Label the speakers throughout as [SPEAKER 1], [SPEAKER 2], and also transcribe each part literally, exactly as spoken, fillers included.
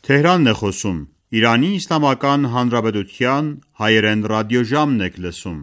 [SPEAKER 1] Թեհրանն է խոսում, Իրանի Իսլամական Հանրապետության հայերեն ռադիոժամն եք լսում։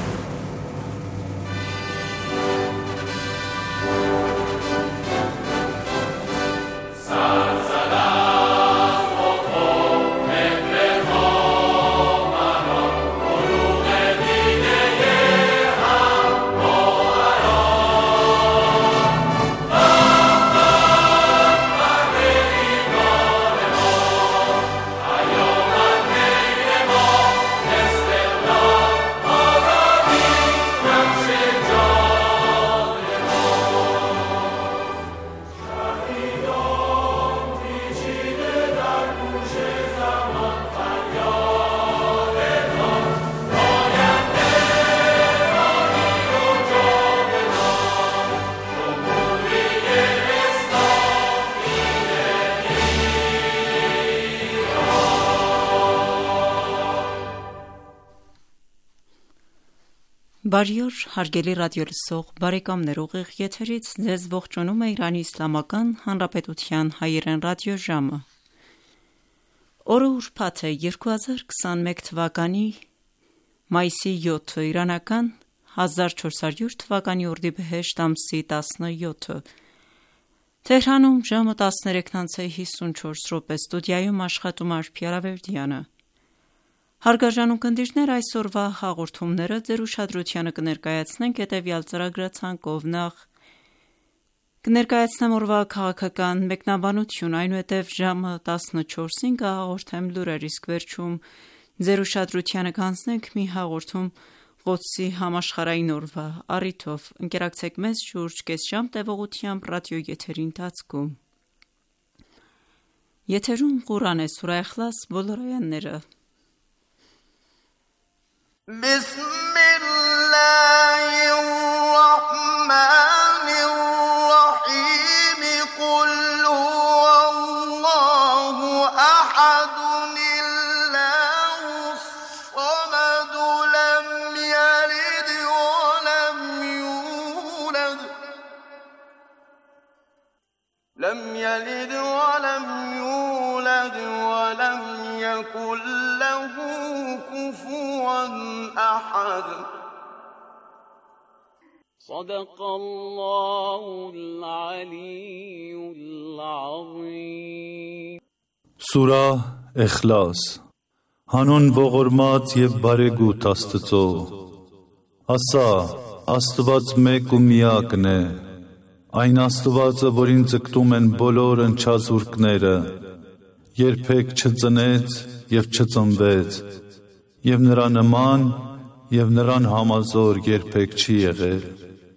[SPEAKER 2] Բարի օր, հարգելի ռադիոլսող բարեկամներ, ուղիղ եթերից ձեզ ողջունում է Իրանի Իսլամական Հանրապետության հայերեն ռադիոժամը։ Օրը ուրբաթ է երկու հազար քսանմեկ թվականի մայիսի յոթը, իրանական հազար չորս հարյուր թվականի օրդիբեհեշտ ամսի տասնյոթը։ Թեհրանում ժամը տասներեքն անց է հիսունչորս րոպե, ստուդիայում աշխատում Արփի Արավերդյանը։ Հարգարժան ունկնդիրներ, այսօրվա հաղորդումները ձեր ուշադրությանը կներկայացնենք հետևյալ ծրագրացանկով. Նախ կներկայացնեմ օրվա քաղաքական մեկնաբանություն, այնուհետև ժամը տասնչորսին կհաղորդեմ լուրեր, իսկ վերջում ձեր ուշադրությանը կհանձնենք մի հաղորդում Ղոդսի համաշխարհային օրվա առիթով։ Ընկերակցեք մեզ շուրջ կես ժամ տևողությամբ ռադիոեթերի ընթացքում։ Եթերում Ղուրան է, սուրա Իխլաս, բոլոր այաները։
[SPEAKER 3] بسم الله الرحمن الرحيم قل هو الله أحد الله الصمد لم يلد ولم يولد لم يلد ولم يولد ولم يكن له كفوا أحد صدق الله العلي العظيم
[SPEAKER 4] Սուրա Իխլաս Հանուն ողորմած և բարեգութ Աստծո։ Ասա, Աստված մեկ ու միակն է, այն Աստվածը, որին ձգտում են բոլոր ընչազուրկները, երբեք չծնեց և չծնվեց, և նրա նման և նրան համազոր երբեք չի եղել։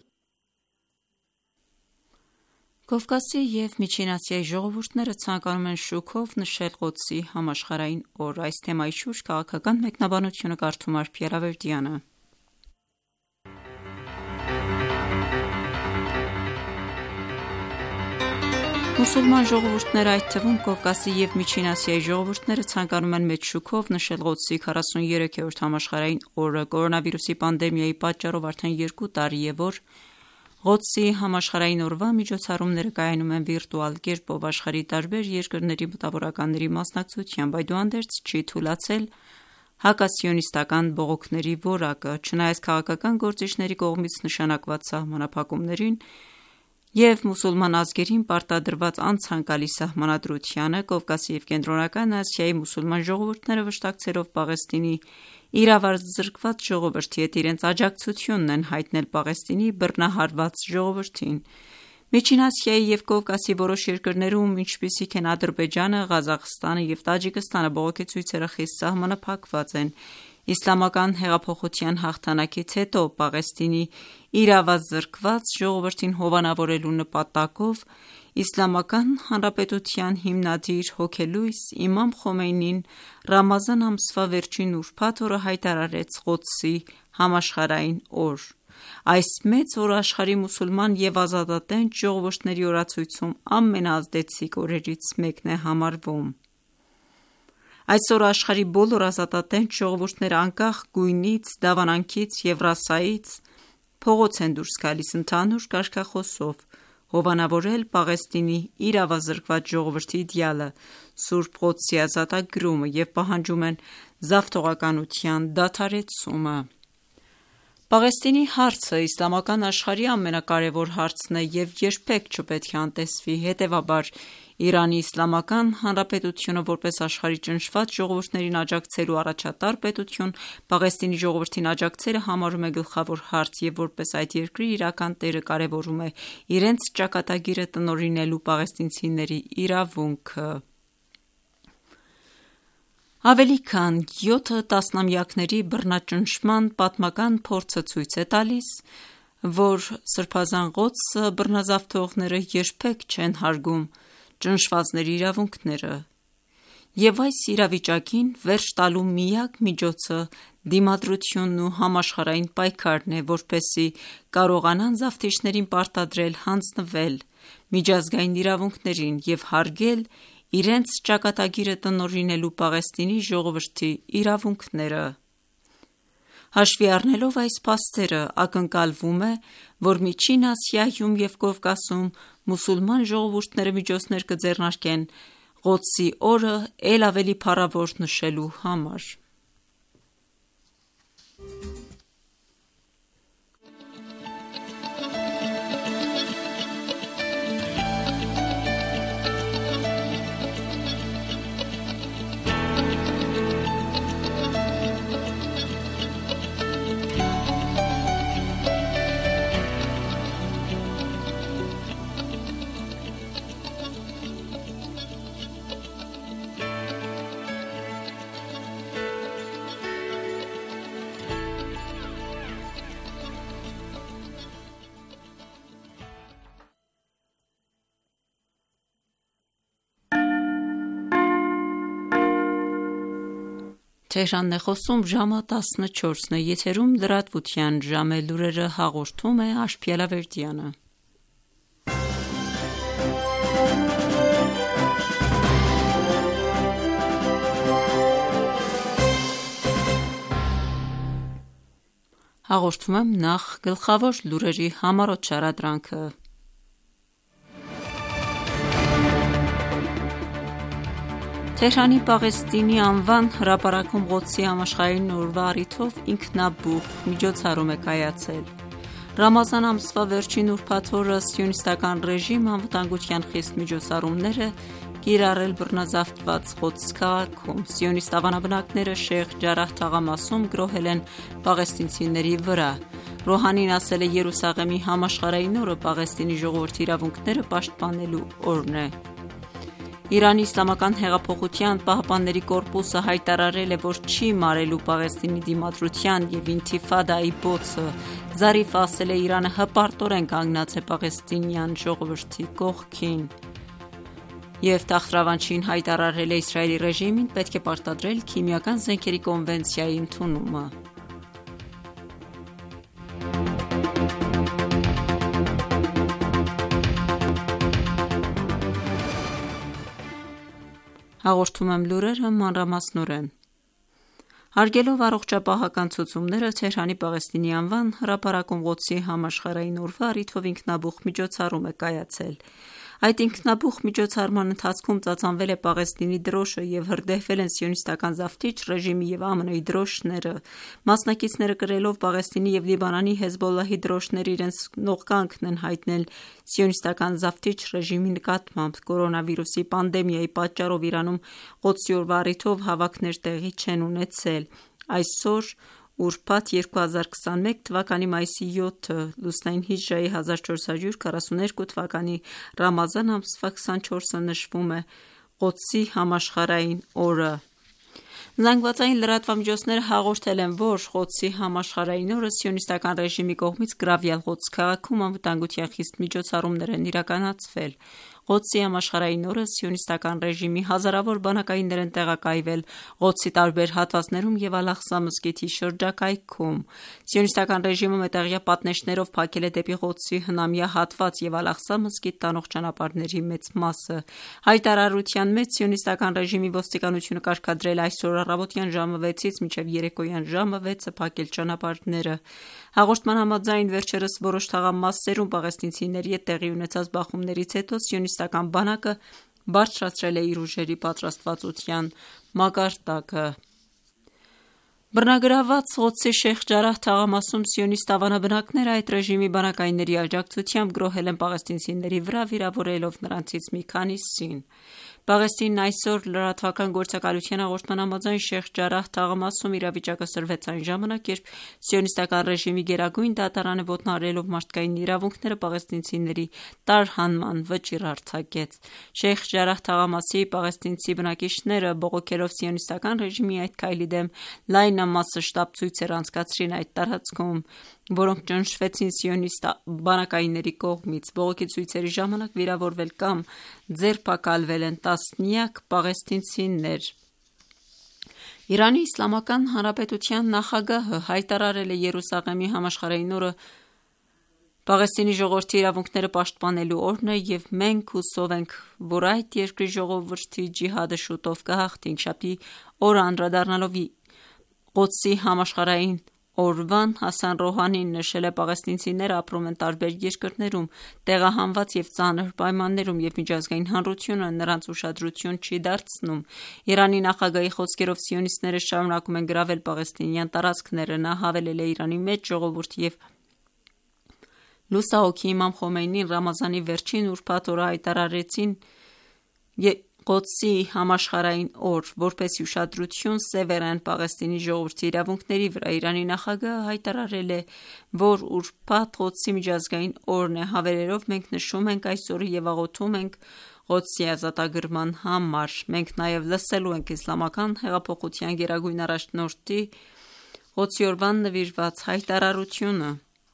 [SPEAKER 2] Կովկասի և Միջին Ասիայի ժողովուրդները ցանկանում են շուքով նշել Ղոդսի համաշխարհային օր։ Այս թեմայի շուրջ քաղաքական մեկնաբանությունը կարդում Արփի Արավերդյանը։ Մուսուլման ժողովուրդները, այդ թվում Կովկասի և Միջին Ասիայի ժողովուրդները ցանկանում են մեծ շուքով նշել Ղոդսի քառասուներեքերորդ համաշխարհային օրը։ Կորոնավիրուսի պանդեմիայի պատճառով արդեն երկու տարի է, որ Ղոդսի համաշխարհային օրվա միջոցառումները կայանում են վիրտուալ կերպով աշխարհի տարբեր երկրների մտավորականների մասնակցությամբ։ Այդուհանդերձ չի թուլացել հակասիոնիստական բողոքների որակը, չնայած քաղաքական գործիչների կողմից նշանակված սահմանափակումներին և մուսուլման ազգերին պարտադրված անցանկալի սահմանադրությանը, Կովկասի և Կենտրոնական Ասիայի մուսուլման ժողովուրդները վշտակցելով Պաղեստինի իրավազրկված ժողովրդի հետ իրենց աջակցությունն են հայտնել Պաղեստինի բռնահարված ժողովրդին։ Միջին Ասիայի և Կովկասի որոշ երկրներում, ինչպիսիք են Ադրբեջանը, Ղազախստանը և Տաջիկստանը, բողոքի ցույցերը խիստ սահմանափակված են։ Իսլամական հեղափոխության հաղթանակից հետո Պաղեստինի իրավազրկված ժողովրդին հովանավորելու նպատակով Իսլամական Հանրապետության հիմնադիր հոգելույս Իմամ Խոմեյնին Ռամազան ամսվա վերջին ուրբաթ օրը հայտարարեց Ղոդսի համաշխարհային օր։ Այս մեծ օրը աշխարհի մուսուլման և ազատատենչ ժողովուրդների օրացույցում ամենաազդեցիկ օրերից մեկն է համարվում։ Այսօր աշխարհի բոլոր ազատատենչ ժողովուրդները անկախ գույնից, դավանանքից և ռասայից փողոց են դուրս գալիս ընդհանուր կարգախոսով հովանավորել Պաղեստինի իրավազրկված ժողովրդի իդեալը, Սուրբ Ղոդսի ազատագրումը և պահանջում են զավթողականության դադարեցումը։ Պաղեստինի հարցը իսլամական աշխարհի ամենակարևոր հարցն է և երբեք չպետք է անտեսվի, հետևաբար Իրանի Իսլամական Հանրապետությունը որպես աշխարհի ճնշված ժողովուրդներին աջակցելու առաջատար պետություն, Պաղեստինի ժողովրդին աջակցելը համարում է գլխավոր հարց և որպես այդ երկրի իրական տերը կարևորում է իրենց ճակատագիրը տնօրինելու պաղեստինցիների իրավունքը։ Ավելի քան յոթ տասնամյակների բռնաճնշման պատմական փորձը ցույց է տալիս, որ Սրբազան Ղոդսը բռնազավթողները երբեք չեն հարգում ճնշվածների իրավունքները, և այս իրավիճակին վերջ տալու միակ միջոցը դիմադրությունն ու համաշխարհային պայքարն է, որպեսզի կարողանան զավթիչներին պարտադրել հանձնվել միջազգային իրավունքներին և հարգել իրենց ճակատագիրը տնօրինելու Պաղեստինի ժողովրդի իրավունքները։ Հաշվի առնելով այս փաստերը, ակնկալվում է, որ Միջին Ասիայում և Կովկասում մուսուլման ժողովուրդները միջոցներ կձեռնարկեն Ղոդսի օրը էլ ավելի փառավոր նշելու համար։ Թեհրանն է խոսում, ժամը տասնչորսն է, եթերում լրատվության ժամ է, լուրերը հաղորդում է Աշխիալավերդյանը։ Հաղորդում եմ նախ գլխավոր լուրերի համառոտ շարադրանքը։ Թեհրանի Պաղեստինի անվան հրապարակում Ղոդսի համաշխարհային օրվա առիթով ինքնաբուխ միջոցառում է կայացել։ Ռամազան ամսվա վերջին ուրբաթ օրը սիոնիստական ռեժիմը անվտանգության խիստ միջոցառումներ է կիրառել բռնազավթված Ղոդս քաղաքում։ Սիոնիստ ավանաբնակները Շեյխ Ջարահ թաղամասում գրոհել են պաղեստինցիների վրա։ Ռոհանին ասել է Երուսաղեմի համաշխարհային օրը Պաղեստինի ժողովրդի իրավունքները պաշտպանելու օրն է։ Իրանի Իսլամական հեղափոխության պահապանների կորպուսը հայտարարել է, որ չի մարելու Պաղեստինի դիմադրության և ինթիֆադայի բոցը։ Զարիֆը ասել է, Իրանը հպարտորեն կանգնած է պաղեստինյան ժողովրդի կողքին։ Եվ Թախրավանչին հայտարարել է Իսրայելի ռեժիմին պետք է պարտադրել քիմիական զենքերի կոնվենցիայի ընդունումը։ Հաղորդում եմ լուրերը մանրամասնորեն։ Հարգելով առողջապահական ցուցումները, Թեհրանի Պաղեստինի անվան հրապարակում Ղոդսի համաշխարհային օրվա առիթով ինքնաբուխ միջոցառում է կայացել։ Այդ ինքնաբուխ միջոցառման ընթացքում ծածանվել է Պաղեստինի դրոշը և հրդեհվել են սիոնիստական զավթիչ ռեժիմի և ԱՄՆ-ի դրոշները։ Մասնակիցները կրելով Պաղեստինի և Լիբանանի Հեզբոլլահի դրոշները իրենց նողկանքն են հայտնել սիոնիստական զավթիչ ռեժիմի նկատմամբ։ Կորոնավիրուսի պանդեմիայի պատճառով Իրանում Ղոդսի օրվա առիթով հավաքներ տեղի չեն ունեցել։ Այսօր ուրբաթ երկու հազար քսանմեկ թվականի մայիսի յոթը լուսնային հիջրեայի հազար չորս հարյուր քառասուներկու թվականի Ռամազան ամսվա քսանչորսը նշվում է Ղոդսի համաշխարհային օրը։ Զանգվածային լրատվամիջոցները հաղորդել են, որ Ղոդսի համաշխարհային օրը սիոնիստական ռեժիմի կողմից գրավյալ Ղոդս քաղաքում անվտանգության խիստ միջոցառումներ են իրականացվել։ Ղոդսի համաշխարհային օրը սիոնիստական ռեժիմի հազարավոր բանակայիններ են տեղակայվել Ղոդսի տարբեր հատվածներում և Ալ-Աղսա մզկիթի շրջակայքում։ Սիոնիստական ռեժիմը մետաղյա պատնեշներով փակել է դեպի Ղոդսի հնամյա հատված և Ալ-Աղսա մզկիթ տանող ճանապարհների մեծ մասը։ Հայտարարության մեջ սիոնիստական ռեժիմի ոստիկանությունը կարգադրել այսօր առավոտյան ժամը վեցից մինչև երեկոյան ժամը վեցը փակել ճանապարհները։ Հաղորդման համաձայն վերջերս որոշ թաղամասերում պաղեստինցիների հետ տեղի ունեցած բախումներից հետո սիոնիստական բանակը բարձրացրել է իր ուժերի պատրաստվածության մակարդակը։ Բռնագրավված Ղոդսի Շեյխ Ջարահ թաղամասում սիոնիստ ավանաբնակները այդ ռեժիմի բանակայինների աջակցությամբ գրոհել են պաղեստինցիների վրա, վիրավորելով նրանցից մի քանիսին։ Պաղեստինն այսօր լրատվական գործակալության հաղորդման համաձայն Շեյխ Ջարահ թաղամասում իրավիճակը սրվեց այն ժամանակ, երբ սիոնիստական ռեժիմի գերագույն դատարանը ոտնահարելով մարդկային իրավունքները պաղեստինցիների տարհանման վճիռ արձակեց։ Շեյխ Ջարահ թաղամասի պաղեստինցի բնակիչները բողոքելով սիոնիստական ռեժիմի այդ քայլի դեմ լայնամասշտաբ ցույցեր անցկացրին այդ տարածքում, որոնք ճնշվեցին սիոնիստ բանակայինների կողմից։ Բողոքի ցույցերի ժամանակ վիրավորվել կամ ձերբակալվել են տասնյակ պաղեստինցիներ։ Իրանի Իսլամական Հանրապետության նախագահը հայտարարել է Երուսաղեմի համաշխարհային օրը Պաղեստինի ժողովրդի իրավունքները պաշտպանելու օրն է և մենք հուսով ենք, որ այդ երկրի ժողովրդի ջիհադը շուտով կհաղթի։ Հինգշաբթի օրը անդրադառնալով Ղոդսի համաշխարհային օրվան Հասան Ռոհանին նշել է պաղեստինցիները ապրում են տարբեր երկրներում, տեղահանված և ծանր պայմաններում և միջազգային հանրությունը նրանց ուշադրություն չի դարձնում։ Իրանի նախագահի խոսքերով սիոնիստները շարունակում են գրավել պաղեստինյան տարածքները։ Նա հավելել է Իրանի մեծ ժողովուրդ և լուսահոգի Իմամ Խոմեյնին Ռամազանի վերջին ուրբաթ օրը հայտարարեցին Ղոդսի համաշխարհային օր, որպեսզի ուշադրություն սևեռեն Պաղեստինի ժողովրդի իրավունքների վրա։ Իրանի նախագահը հայտարարել է, որ ուրբաթ Ղոդսի միջազգային օրն է, հավելելով մենք նշում ենք այս օրը և աղոթում ենք Ղոդսի ազատագրման համար։ Մենք նաև լսելու ենք Իսլամական հեղափոխության գերագույն առաջնորդի Ղոդսի օրվան նվիրված հայտարարությունը։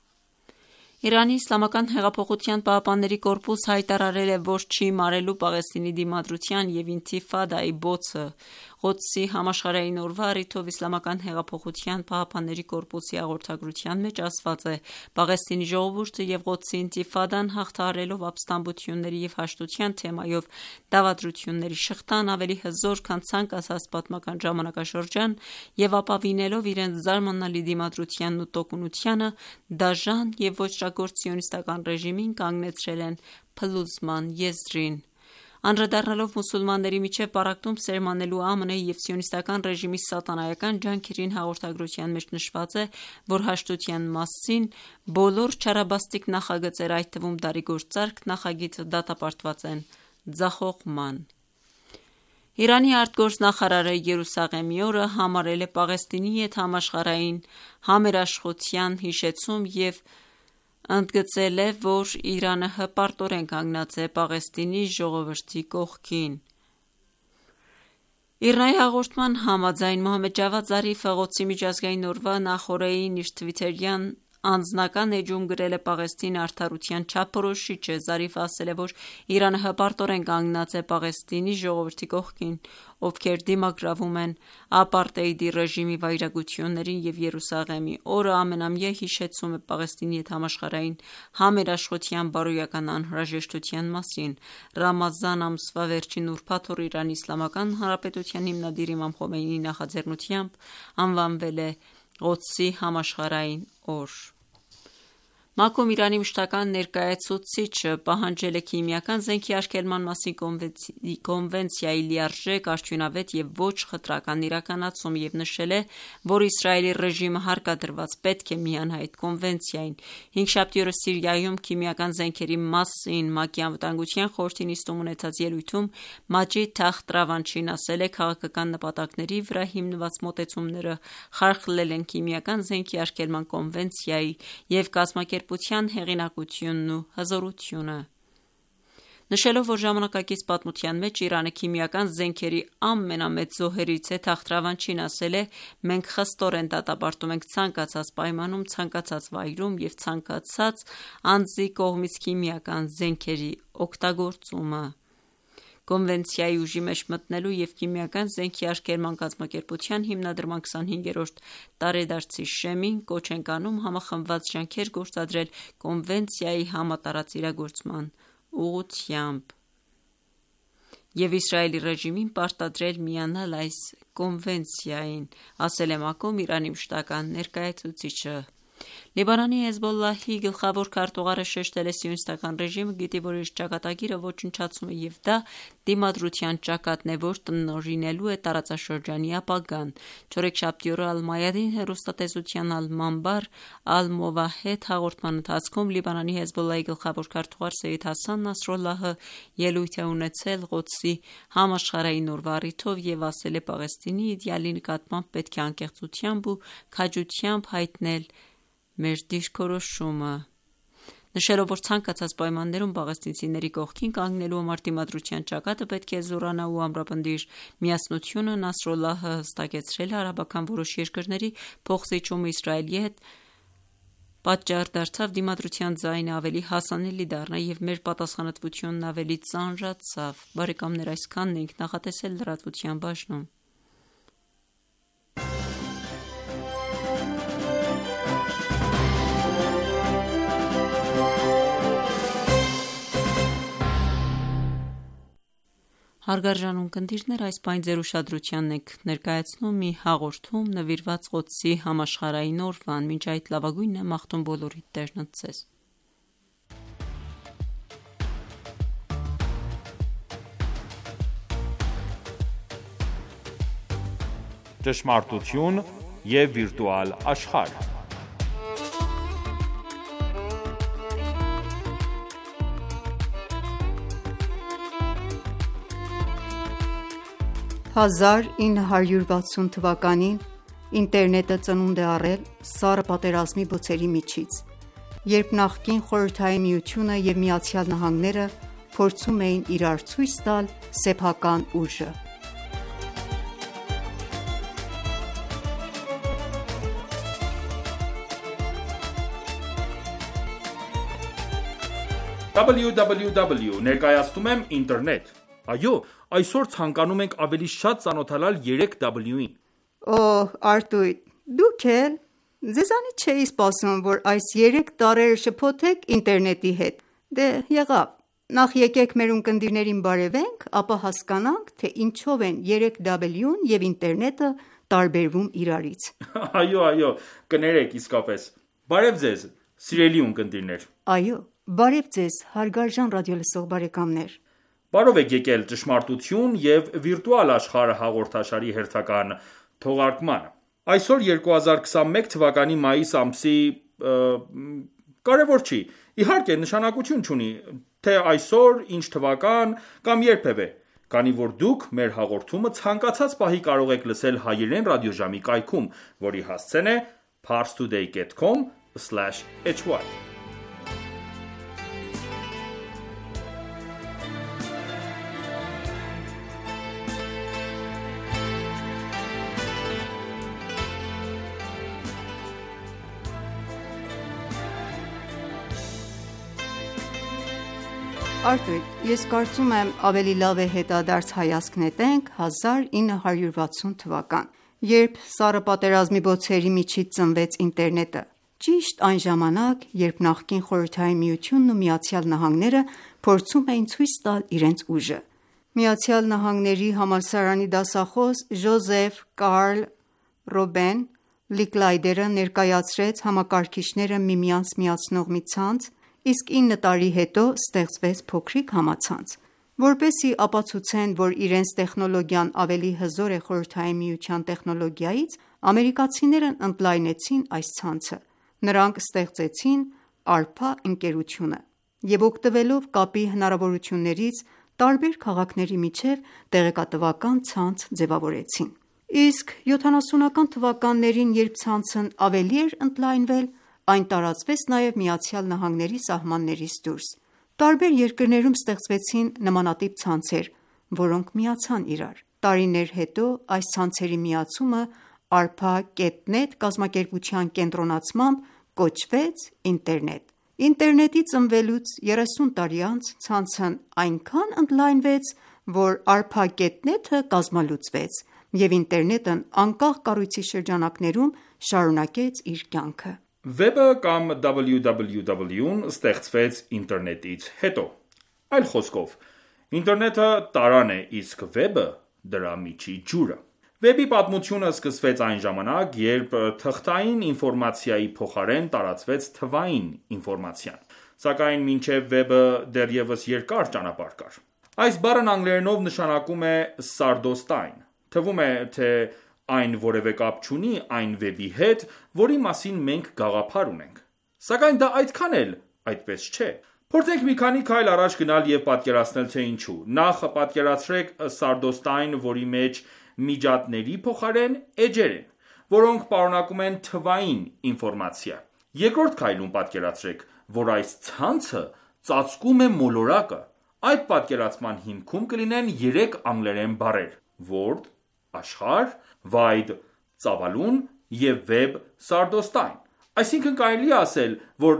[SPEAKER 2] Իրանի Իսլամական հեղափոխության պահապանների կորպուսը հայտարարել է, որ չի մարելու Պաղեստինի դիմադրության և ինթիֆադայի բոցը։ Ղոդսի համաշխարհային օրվա առիթով Իսլամական հեղափոխության պահապանների կորպուսի հաղորդագրության մեջ ասված է. Պաղեստինի ժողովուրդը և Ղոդսի ինթիֆադան հաղթահարելով ապստամբությունների և հաշտության թեմայով դավադրությունների շղթան ավելի հզոր, քան ցանկացած պատմական ժամանակաշրջան և ապավինելով իրենց զարմանալի դիմադրությանն ու տոկունությանը, դաժան և ոճրագործ սիոնիստական ռեժիմին կանգնեցրել են փլուզման եզրին։ Անդրադառնալով մուսուլմանների միջև պառակտում սերմանելու ԱՄՆ-ի և սիոնիստական ռեժիմի սատանայական ջանքերին հաղորդագրության մեջ նշված է, որ հաշտության մասին բոլոր չարաբաստիկ նախագծերը, այդ թվում դարիգործարք նախագիծը դատապարտված են ձախողման։ Իրանի արտգործնախարարը Երուսաղեմի օրը համարել է Պաղեստինի հետ համաշխարհային համերաշխության հիշեցում և ընդգծել է, որ Իրանը հպարտորեն կանգնած է Պաղեստինի ժողովրդի կողքին։ ԻՌՆԱ-ի հաղորդման համաձայն Մոհամմեդ Ջավադ Զարիֆը Ղոդսի միջազգային օրվա նախօրեին իր թվիթերյան անձնական էջում գրել է Պաղեստին արդարության չափորոշիչ է։ Զարիֆը ասել է, որ Իրանը հպարտորեն կանգնած է Պաղեստինի ժողովրդի կողքին, ովքեր դիմագրավում են ապարտեիդի ռեժիմի վայրագություններին, և Երուսաղեմի օրը ամենամյա հիշեցում է Պաղեստինի հետ համաշխարհային համերաշխության բարոյական անհրաժեշտության մասին։ Ռամազան ամսվա վերջին ուրբաթ օրը Իրանի Իսլամական Հանրապետության հիմնադիր Իմամ Խոմեյնիի նախաձեռնությամբ անվանվել է Ղոդսի համաշխարհային օր։ ՄԱԿ-ում Իրանի մշտական ներկայացուցիչը պահանջել է քիմիական զենքի արգելման մասին կոնվենցիայի լիարժեք, արդյունավետ և ոչ խտրական իրականացում և նշել է, որ Իսրայելի ռեժիմը հարկադրված պետք է միանա այդ կոնվենցիային։ Հինգշաբթի օրը Սիրիայում քիմիական զենքերի մասին ՄԱԿ-ի Անվտանգության խորհրդի նիստում ունեցած ելույթում Մաջիդ Թախտ Ռավանչին ասել է. քաղաքական նպատակների վրա հիմնված մոտեցումները խարխլել են քիմիական զենքի արգելման կոնվենցիայի և կազմակերպության հեղինակությունն ու հզորությունը։ Նշելով, որ ժամանակակից պատմության մեջ Իրանը քիմիական զենքերի ամենամեծ զոհերից է, Թախտ Ռավանչին ասել է. մենք խստորեն դատապարտում ենք ցանկացած պայմանում, ցանկացած վայրում և ցանկացած անձի կողմից քիմիական զենքերի օգտագործումը։ Կոնվենցիայի ուժի մեջ մտնելու և քիմիական զենքի արգելման կազմակերպության հիմնադրման քսանհինգերորդ տարեդարձի շեմին կոչ ենք անում համախմբված ջանքեր գործադրել կոնվենցիայի համատարած իրագործման ուղղությամբ և Իսրայելի ռեժիմին պարտադրել միանալ այս կոնվենցիային, ասել է ՄԱԿ-ում Իրանի մշտական ներկայացուցիչը։ Լիբանանի Հեզբոլլահի գլխավոր քարտուղարը շեշտել է սիոնիստական ռեժիմը գիտի, որ իր ճակատագիրը ոչնչացում է եւ դա դիմադրության ճակատն է, որ տնօրինելու է տարածաշրջանի ապագան։ Չորեքշաբթի օրը Ալ-Մայադին հեռուստատեսության Ալ-Մանբար Ալ-Մովահեդ հաղորդման ընթացքում Լիբանանի Հեզբոլլահի գլխավոր քարտուղար Սեյիդ Հասան Նասրոլլահը ելույթ է ունեցել Ղոդսի համաշխարհային օրվա առիթով եւ ասել է Պաղեստինի իդեալի նկատմամբ պետք է անկեղծությամբ ու քաջությամբ հայտնել մեր դիրքորոշումը, նշելով, որ ցանկացած պայմաններում պաղեստինցիների կողքին կանգնելու համար դիմադրության ճակատը պետք է զորանա ու ամրապնդի իր միասնությունը, Նասրոլլահը հստակեցրել է արաբական որոշ երկրների փոխզիջումը Իսրայելի հետ պատճառ դարձավ դիմադրության ձայնը ավելի հասանելի դառնա եւ մեր պատասխանատվությունն ավելի ծանրացավ։ Բարեկամներ, այսքանն ենք նախատեսել լրատվության բաժնում։ Հարգարժան ունկնդիրներ, այս պայն ձեր ուշադրությանն եք ներկայացնում մի հաղորդում նվիրված Ղոդսի համաշխարհային օրվան, մինչ այդ լավագույնն է մաղթում բոլորիդ Տերն ձեզ։
[SPEAKER 5] Ճշմարտություն եւ վիրտուալ աշխարհ։
[SPEAKER 6] հազար ինը հարյուր վաթսուն թվականին ինտերնետը ծնունդ է առել սառը պատերազմի բոցերի միջից, երբ նախկին Խորհրդային Միությունը և Միացյալ Նահանգները փորձում էին իրար ցույց տալ սեփական ուժը։
[SPEAKER 5] դաբլյու դաբլյու դաբլյու ներկայացնում եմ ինտերնետ։ Այո, այսօր ցանկանում ենք ավելի շատ ծանոթանալ երեք դաբլյու-ին։
[SPEAKER 6] Օհ, Արտույտ, դուք էլ։ Ձեզանից չէի սպասում, որ այս երեք տառերը շփոթեք ինտերնետի հետ։ Դե եղավ, նախ եկեք մեր ունկնդիրներին բարևենք, ապա հասկանանք, թե ինչով են երեք դաբլյու-ն և ինտերնետը տարբերվում իրարից։
[SPEAKER 5] Այո, այո, կներեք իսկապես։ Բարև ձեզ, սիրելի ունկնդիրներ։
[SPEAKER 6] Այո, բարև ձեզ, հարգարժան ռադիոլսող բարեկամներ։
[SPEAKER 5] Բարով եք եկել ճշմարտություն և վիրտուալ աշխարհ հաղորդաշարի հերթական թողարկմանը։ Այսօր երկու հազար քսանմեկ թվականի մայիս ամսի կարևոր չի, իհարկե նշանակություն չունի, թե այսօր, ինչ թվական կամ երբևէ, քանի որ դուք մեր հաղորդումը ցանկացած պահի կարող եք լսել հայերեն ռադիոժամի կայքում, որի հասցեն է parstoday dot com slash h y։
[SPEAKER 6] Արտույտ, ես կարծում եմ ավելի լավ է հետադարձ հայացք նետենք հազար ինը հարյուր վաթսուն թվական, երբ սառը պատերազմի բոցերի միջից ծնվեց ինտերնետը, ճիշտ այն ժամանակ, երբ նախկին Խորհրդային Միությունն ու Միացյալ Նահանգները փորձում էին ցույց տալ իրենց ուժը։ Միացյալ Նահանգների համալսարանի դասախոս Ջոզեֆ Կարլ Ռոբեն Լիկլայդերը ներկայացրեց համակարգիչները միմյանց միացնող մի ցանց, իսկ ինը տարի հետո ստեղծվեց փոքրիկ համացանց։ Որպեսզի ապացուցեն, որ իրենց տեխնոլոգիան ավելի հզոր է Խորհրդային Միության տեխնոլոգիայից, ամերիկացիներն ընդլայնեցին այս ցանցը։ Նրանք ստեղծեցին արփա ընկերությունը և օգտվելով կապի հնարավորություններից տարբեր քաղաքների միջև տեղեկատվական ցանց ձևավորեցին։ Իսկ յոթանասունական թվականներին, երբ ցանցն ավելի էր ընդլայնվել, այն տարածվեց նաև Միացյալ Նահանգների սահմաններից դուրս։ Տարբեր երկրներում ստեղծվեցին նմանատիպ ցանցեր, որոնք միացան իրար։ Տարիներ հետո այս ցանցերի միացումը արփա կետ նետ կազմակերպության կենտրոնացմամբ կոչվեց ինտերնետ։ Ինտերնետի ծնվելուց երեսուն տարի անց ցանցն այնքան ընդլայնվեց, որ արփա կետ նեթը կազմալուծվեց, և ինտերնետն անկախ կառույցի շրջանակներում շարունակեց իր կյանքը։
[SPEAKER 5] Վեբը կամ դաբլյու դաբլյու դաբլյու-ն ստեղծվեց ինտերնետից հետո։ Այլ խոսքով, ինտերնետը տարան է, իսկ վեբը դրա միջի ջուրը։ Վեբի պատմությունը սկսվեց այն ժամանակ, երբ թղթային ինֆորմացիայի փոխարեն տարածվեց թվային ինֆորմացիան, սակայն մինչև վեբը դեռևս երկար ճանապարհ կար։ Այս բառն անգլերենով նշանակում է սարդոստայն։ Թվում է, թե այն որևէ կապ չունի այն վեբի հետ, որի մասին մենք գաղափար ունենք։ Սակայն դա այդքան էլ այդպես չէ։ Փորձենք մի քանի քայլ առաջ գնալ եւ պատկերացնել, թե ինչու։ Նախ պատկերացրեք սարդոստայն, որի մեջ միջատների փոխարեն էջեր են, որոնք պարունակում են թվային ինֆորմացիա։ Երկրորդ քայլում պատկերացրեք, որ այս ցանցը ծածկում է մոլորակը։ Այդ պատկերացման հիմքում կլինեն երեք անգլերեն բառեր՝ Word, աշխարհ, Wide, ծավալուն և Web, սարդոստայն։ Այսինքն կարելի է ասել, որ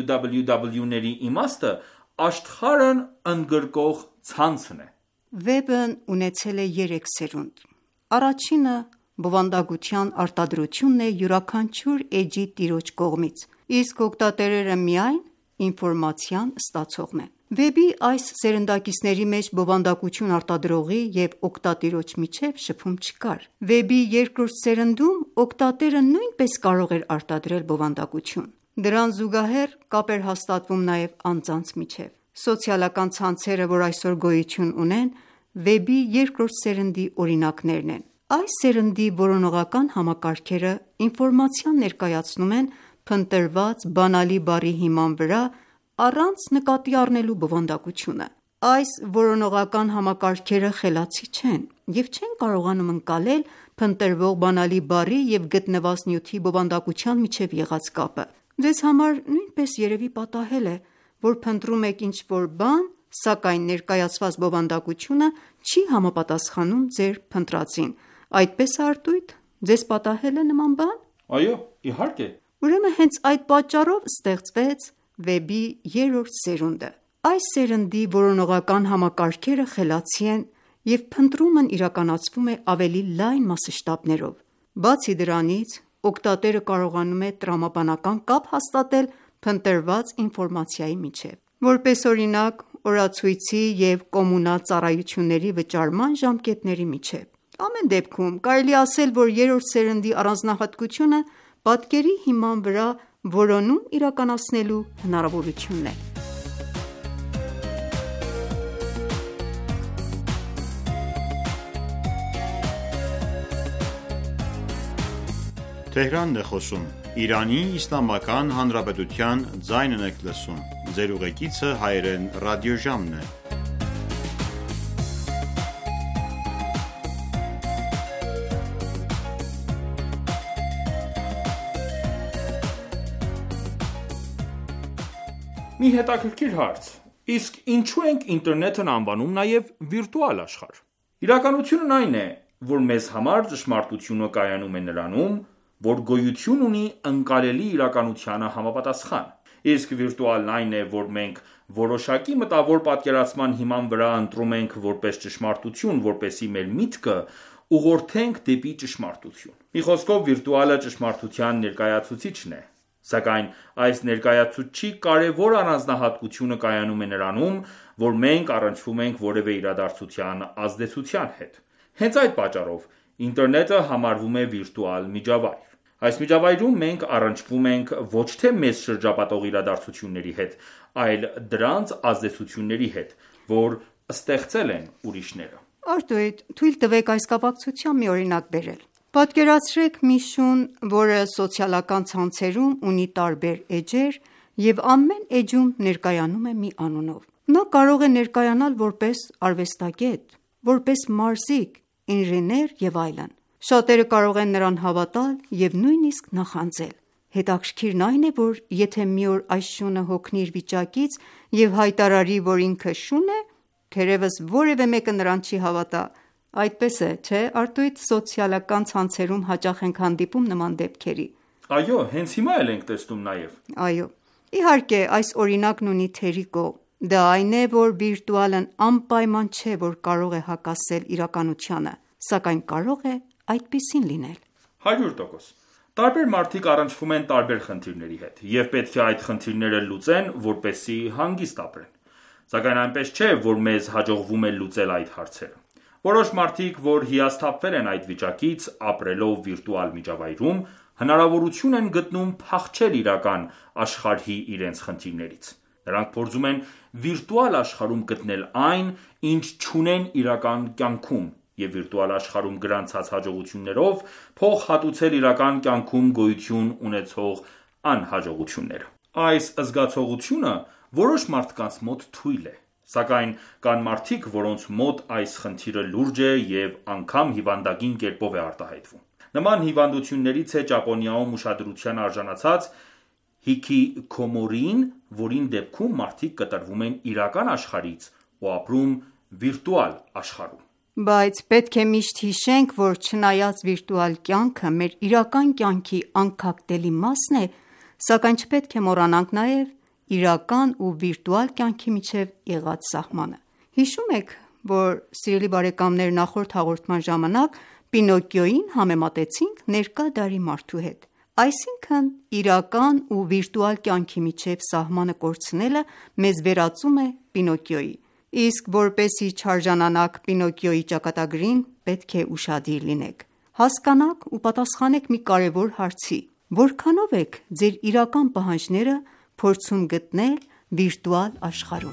[SPEAKER 5] www-ների իմաստը աշխարհն ընդգրկող ցանցն է։
[SPEAKER 6] Վեբն ունեցել է երեք սերունդ։ Առաջինը բովանդակության արտադրությունն է յուրաքանչյուր էջի տիրոջ կողմից, իսկ օգտատերերը միայն ինֆորմացիան ստացողն են։ Վեբի այս սերնդակիցների մեջ բովանդակություն արտադրողի և օգտատիրոջ միջև շփում չկար։ Վեբի երկրորդ սերնդում օգտատերը նույնպես կարող էր արտադրել բովանդակություն։ Դրան զուգահեռ կապ էր հաստատվում նաև անձանց միջև։ Սոցիալական ցանցերը, որ այսօր գոյություն ունեն, վեբի երկրորդ սերնդի օրինակներն են։ Այս սերնդի որոնողական համակարգերը ինֆորմացիան ներկայացնում են փնտրված բանալի բառի հիման վրա առանց նկատի առնելու բովանդակությունը։ Այս որոնողական համակարգերը խելացի չեն և չեն կարողանում ընկալել փնտրվող բանալի բառի և գտնված նյութի բովանդակության միջև եղած կապը։ Ձեզ համար նույնպես երևի պատահել է, որ փնտրում եք ինչ-որ բան, սակայն ներկայացված բովանդակությունը չի համապատասխանում ձեր փնտրածին։ Այդպես է Արտույտ, ձեզ պատահել է նման բան։
[SPEAKER 5] Այո, իհարկե։
[SPEAKER 6] Ուրեմն հենց այդ պատճառով ստեղծվեց վեբի երրորդ սերունդը։ Այս սերնդի որոնողական համակարգերը խելացի են և փնտրումն իրականացվում է ավելի լայն մասշտաբներով։ Բացի դրանից, օգտատերը կարողանում է տրամաբանական կապ հաստատել փնտրված ինֆորմացիայի միջև։ Որպես օրինակ, օրացույցի և կոմունալ ծառայությունների վճարման ժամկետների միջև։ Ամեն դեպքում կարելի է ասել, որ երրորդ սերնդի առանձնահատկությունը պատկերի հիման վրա որոնում իրականացնելու հնարավորությունն է։
[SPEAKER 5] Մի հետաքրքիր հարց. իսկ ինչու ենք ինտերնետն անվանում նաև վիրտուալ աշխարհ։ Իրականությունն այն է, որ մեզ համար ճշմարտությունը կայանում է նրանում, որ գոյություն ունի ընկալելի իրականությանը համապատասխան, իսկ վիրտուալն այն է, որ մենք որոշակի մտավոր պատկերացման հիման վրա ընտրում ենք որպես ճշմարտություն, որպեսզի մեր միտքը ուղղորդենք դեպի ճշմարտություն։ Մի խոսքով, վիրտուալը ճշմարտության ներկայացուցիչն է, սակայն այս ներկայացուցչի կարևոր առանձնահատկությունը կայանում է նրանում, որ մենք առնչվում ենք որևէ իրադարձության ազդեցության հետ։ Հենց այդ պատճառով ինտերնետը համարվում է վիրտուալ միջավայր։ Այս միջավայրում մենք առնչվում ենք ոչ թե մեզ շրջապատող իրադարձությունների հետ, այլ դրանց ազդեցությունների հետ, որ ստեղծել են ուրիշները։
[SPEAKER 6] Արտույտ, թույլ տվեք այս կապակցությամբ մի օրինակ բերել։ Պատկերացրեք մի շուն, որը սոցիալական ցանցերում ունի տարբեր էջեր և ամեն էջում ներկայանում է մի անունով։ Նա կարող է ներկայանալ որպես արվեստագետ, որպես մարզիկ, ինժեներ և այլն։ Շատերը կարող են նրան հավատալ և նույնիսկ նախանձել։ Հետաքրքիրն այն է, որ եթե մի օր այս շունը հոգնի իր վիճակից և հայտարարի, որ ինքը շուն է, թերևս որևէ մեկը նրան չի հավատա։ Այդպես է, չէ՞, Արտույտ, սոցիալական ցանցերում հաճախ ենք հանդիպում նման դեպքերի։
[SPEAKER 5] Այո, հենց հիմա էլ ենք տեսնում նաև։
[SPEAKER 6] Այո, իհարկե, այս օրինակն ունի թերի կողմ։ Դա այն է, որ վիրտուալն անպայման չէ, որ կարող է հակասել իրականությանը, սակայն կարող է այդպիսին լինել։
[SPEAKER 5] հարյուր տոկոս։ Տարբեր մարդիկ առնչվում են տարբեր խնդիրների հետ, և պետք է այդ խնդիրները լուծեն, որպեսզի հանգիստ ապրեն։ Սակայն այնպես չէ, որ մեզ հաջողվում է լուծել այդ հարցերը։ Որոշ մարդիկ, որ հիասթափվել են այդ վիճակից, ապրելով վիրտուալ միջավայրում, հնարավորություն են գտնում փախչել իրական աշխարհի իրենց խնդիրներից։ Նրանք փորձում են վիրտուալ աշխարհում գտնել այն, ինչ չունեն իրական կյանքում, և վիրտուալ աշխարհում գրանցած հաջողություններով փոխհատուցել իրական կյանքում գոյություն ունեցող անհաջողությունները։ Այս զգացողությունը որոշ մարդկանց մոտ թույլ է, սակայն կան մարդիկ, որոնց մոտ այս խնդիրը լուրջ է և անգամ հիվանդագին կերպով է արտահայտվում։ Նման հիվանդություններից է Ճապոնիայում ուշադրության արժանացած հիքիքոմորին, որին դեպքում մարդիկ կտրվում են իրական աշխարհից ու ապրում վիրտուալ աշխարհում։
[SPEAKER 6] Բայց պետք է միշտ հիշենք, որ չնայած վիրտուալ կյանքը մեր իրական կյանքի անքակտելի մասն է, սակայն չպետք է մոռանանք նաև իրական ու վիրտուալ կյանքի միջև եղած սահմանը։ Հիշում եք, որ սիրելի բարեկամներ, նախորդ հաղորդման ժամանակ Պինոկիոյին համեմատեցինք ներկա դարի մարդու հետ։ Այսինքն, իրական ու վիրտուալ կյանքի միջև սահմանը կորցնելը մեզ վերածում է Պինոկիոյի։ Իսկ որպեսզի չարժանանաք Պինոկիոյի ճակատագրին, պետք է ուշադիր լինեք։ Հասկանաք ու պատասխանեք մի կարևոր հարցի. որքանով եք ձեր իրական պահանջները փորձում գտնել վիրտուալ աշխարհում։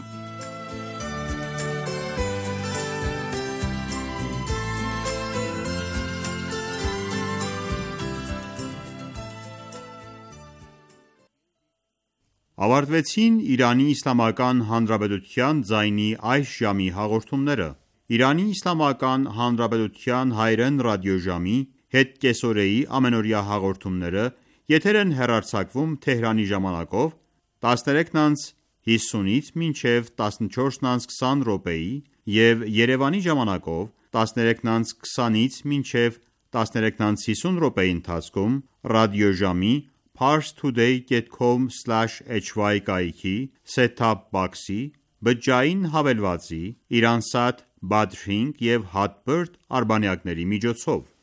[SPEAKER 1] Ավարտվեցին Իրանի Իսլամական Հանրապետության ձայնի այս ժամի հաղորդումները։ Իրանի Իսլամական Հանրապետության հայրեն ռադիոժամի հետկեսօրեի ամենօրյա հաղորդումները եթեր են հեռարձակվում Թեհրանի ժամանակով տասներեքն օր հիսունից մինչև տասնչորսն օր քսան րոպեի և Երևանի ժամանակով տասներեքն օր քսանից մինչև տասներեքն օր հիսուն րոպեի ընթացքում ռադիոժամի parstoday dot com slash h y կայքի set-top box-ի, բջջային հավելվածի, Iransat, Badrink և Hotbird արբանյակների միջոցով։